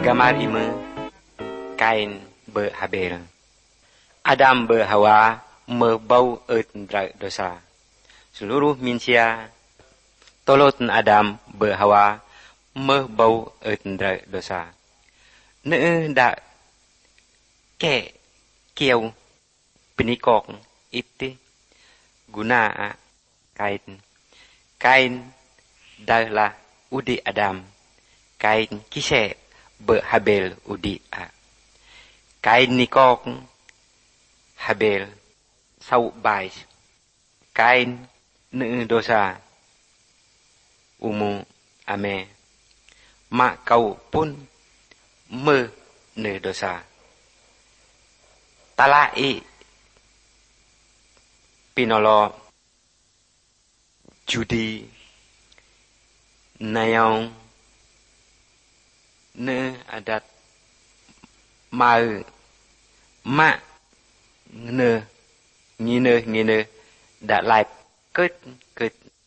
Gambar 5 Kain berhabel. Adam berhawa merbau dosa. Seluruh manusia tolot Adam berhawa merbau dosa. Dak ke kiau penikok itu guna kain darlah udi Adam. Kain kisah berhabel udi kain nikok habel sau bais kain dosa umu ame mak kau pun dosa talai pinolo judi nayong adat mau mak ngine dak lai kết